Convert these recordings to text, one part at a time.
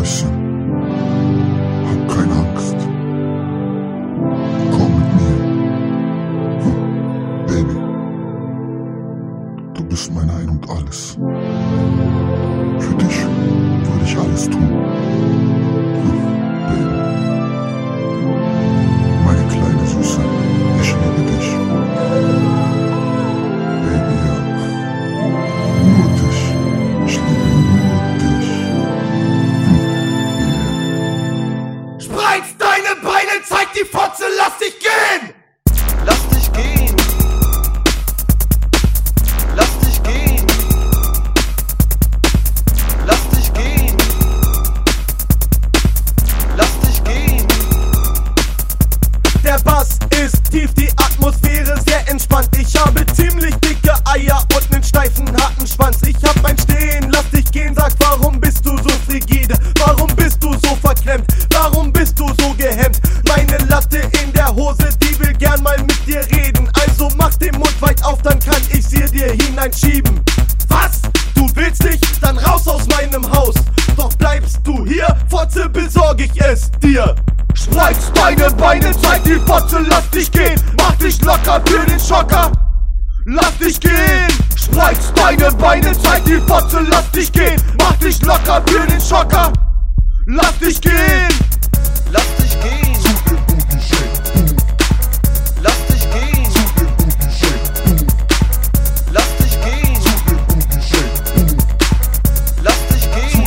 Mäuschen, hab keine Angst. Komm mit mir. Baby, du bist mein Ein und Alles. Für dich würde ich alles tun. Baby, meine kleine Süße, ich liebe dich. Baby, ja, nur dich, ich liebe nur dich. Spreiz deine Beine, zeig die Fotze, lass dich gehen! Lass dich gehen. Lass dich gehen. Lass dich gehen. Lass dich gehen. Der Bass ist tief, die Atmosphäre sehr entspannt. Ich habe ziemlich dicke Eier und nen steifen, harten Schwanz. Ich hab ein Stehen, lass dich gehen, sag, warum bist du so frigide? Warum bist du so verklemmt? Warum bist du so gehemmt? Meine Latte in der Hose, die will gern mal mit dir reden. Also mach den Mund weit auf, dann kann ich sie dir hineinschieben. Was? Du willst nicht? Dann raus aus meinem Haus. Doch bleibst du hier, Fotze, besorg ich es dir. Spreiz deine Beine, zeig die Fotze, lass dich gehen. Mach dich locker für den Schocker. Lass dich gehen. Spreiz deine Beine, zeig die Fotze, lass dich gehen. Mach dich locker für den Schocker. Lass dich gehen. Lass dich gehen. Lass dich gehen. Lass dich gehen. Lass dich gehen.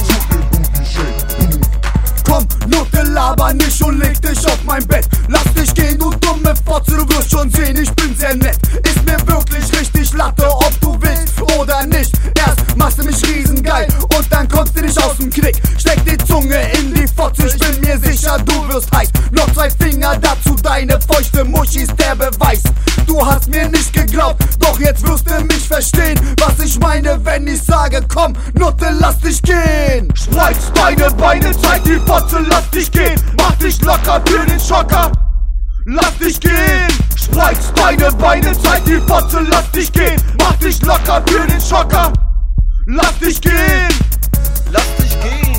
Komm, Nutte, laber nicht und leg dich auf mein Bett. Lass dich gehen, du dumme Fotze, du wirst schon sehen, ich bin sehr nett. Ist mir wirklich richtig Latte, ob du willst oder nicht. Erst machst du mich riesengeil und dann kommst du nicht aus dem Knick. Steck die Zunge in die Fotze, ich bin mir sicher, du wirst heiß. Noch 2 Finger dazu, deine feuchte Muschi ist der Beweis. Du hast mir nicht geglaubt, doch jetzt wirst du mich verstehen, was ich meine, wenn ich sage, komm, Nutte, lass dich gehen. Spreiz deine Beine, zeig die Fotze, lass dich gehen. Mach dich locker für den Schocker. Lass dich gehen. Spreiz deine Beine, zeig die Fotze, lass dich gehen. Mach dich locker für den Schocker. Lass dich gehen. Lass dich gehen.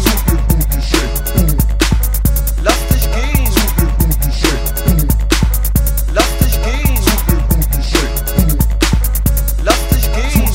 Lass dich gehen. Lass dich gehen. Lass dich gehen.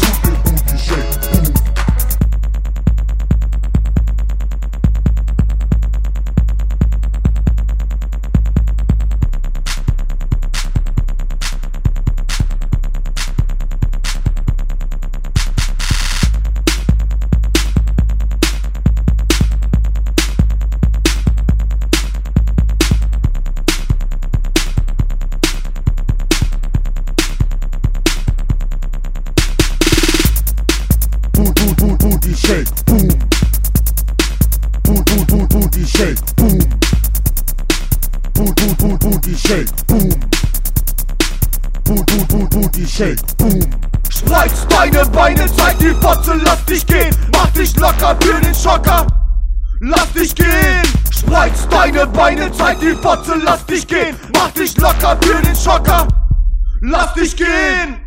Booty shake, boom. Booty shake, boom. Booty shake, boom. Booty shake, boom. Spreiz deine Beine, zeig die Fotze, lass dich gehen. Mach dich locker für den Schocker. Lass dich gehen. Spreiz deine Beine, zeig die Fotze, lass dich gehen. Mach dich locker für den Schocker. Lass dich gehen.